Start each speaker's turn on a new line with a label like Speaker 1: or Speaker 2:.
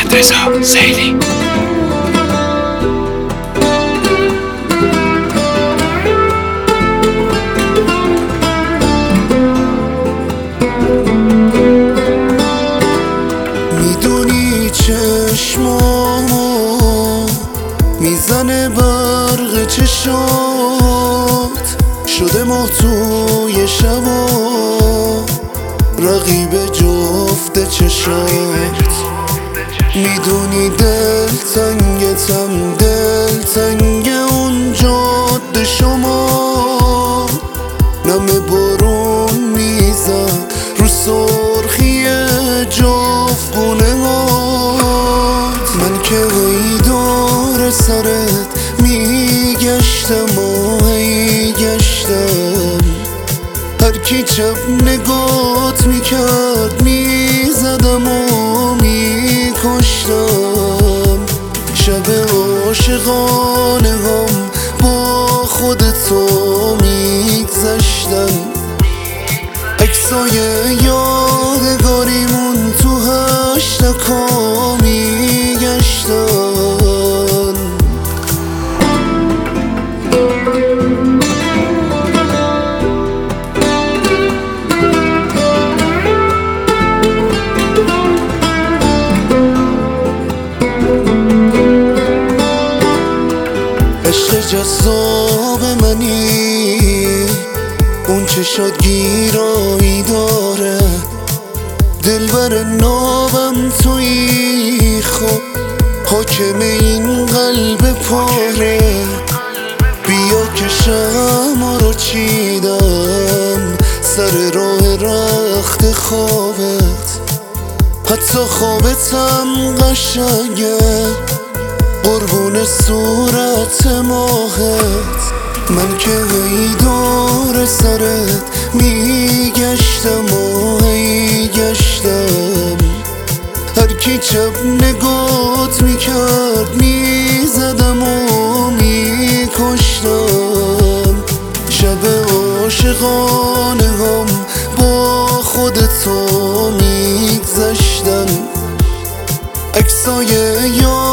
Speaker 1: رضا سیلی.
Speaker 2: میدونی چشمامو میزنه برق چشات، شده ماه توی شبا رقیب جفت چشات. میدونی دل تنگتم، دل تنگ اون جاده شما، نم بارون میزد رو سرخی جفتگونه هات. من که هی دور سرت میگشتم و هی گشتم، هر کی چپ نگات میکرد میزدم و میکشتم. شب عاشقانه هم با خودتو میگذشتن، عکسای یادگاریمون تو هشتکا میگشتن. عشق جذاب منی، اون چشات گیرایی داره، دلبر نابم تویی، خب حاکم این قلب پاره. بیا که شمع رو چیدم سر راه رخت خوابت، حتی خوابتم قشنگه قربون صورت ماهت. من که هی دور سرت میگشتم و هی گشتم، هر کی چپ نگات میکرد میزدم و میکشتم. شب عاشقانه هم با خودتو میگذشتن، عکسای